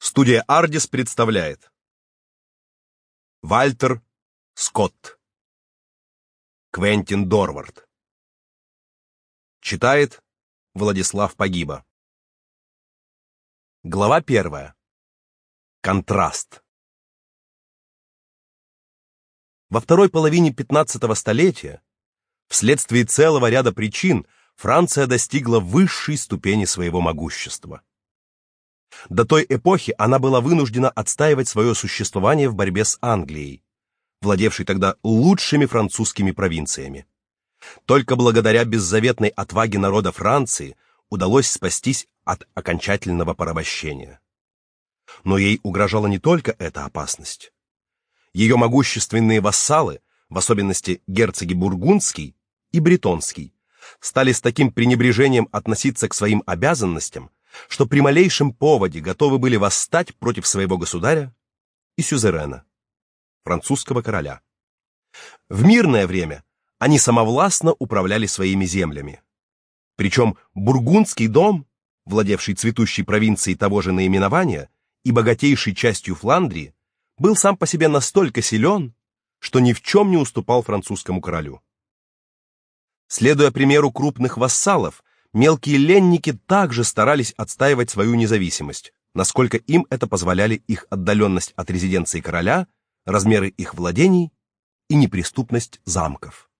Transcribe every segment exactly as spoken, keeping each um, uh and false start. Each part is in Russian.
Студия Ардис представляет Вальтер Скотт. Квентин Дорвард. Читает Владислав Погиба. Глава первая. Контраст. Во второй половине пятнадцатого столетия, вследствие целого ряда причин, Франция достигла высшей ступени своего могущества. До той эпохи она была вынуждена отстаивать свое существование в борьбе с Англией, владевшей тогда лучшими французскими провинциями. Только благодаря беззаветной отваге народа Франции удалось спастись от окончательного порабощения. Но ей угрожала не только эта опасность. Ее могущественные вассалы, в особенности герцоги Бургундский и Бретонский, стали с таким пренебрежением относиться к своим обязанностям, что при малейшем поводе готовы были восстать против своего государя и сюзерена, французского короля. В мирное время они самовластно управляли своими землями. Причем Бургундский дом, владевший цветущей провинцией того же наименования и богатейшей частью Фландрии, был сам по себе настолько силен, что ни в чем не уступал французскому королю. Следуя примеру крупных вассалов, мелкие ленники также старались отстаивать свою независимость, насколько им это позволяли их отдаленность от резиденции короля, размеры их владений и неприступность замков.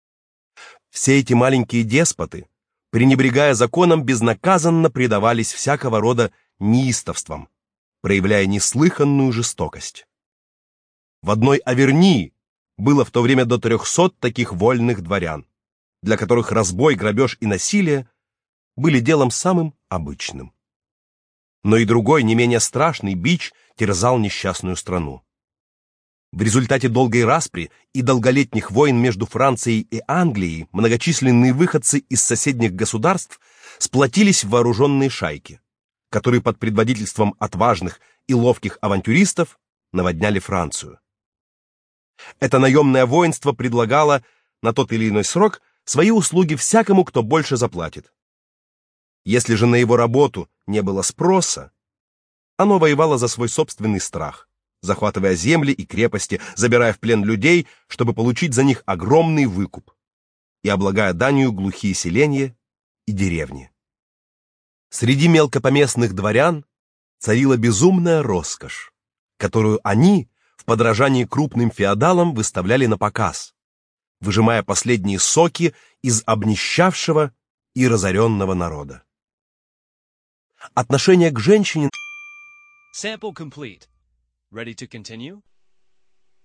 Все эти маленькие деспоты, пренебрегая законом, безнаказанно предавались всякого рода неистовствам, проявляя неслыханную жестокость. В одной Авернии было в то время до трехсот таких вольных дворян, для которых разбой, грабеж и насилие были делом самым обычным. Но и другой, не менее страшный бич терзал несчастную страну. В результате долгой распри и долголетних войн между Францией и Англией многочисленные выходцы из соседних государств сплотились в вооруженные шайки, которые под предводительством отважных и ловких авантюристов наводняли Францию. Это наемное воинство предлагало на тот или иной срок свои услуги всякому, кто больше заплатит. Если же на его работу не было спроса, оно воевало за свой собственный страх, захватывая земли и крепости, забирая в плен людей, чтобы получить за них огромный выкуп, и облагая данью глухие селения и деревни. Среди мелкопоместных дворян царила безумная роскошь, которую они, в подражании крупным феодалам, выставляли на показ, выжимая последние соки из обнищавшего и разоренного народа. Отношение к женщине Sample complete. Ready to continue?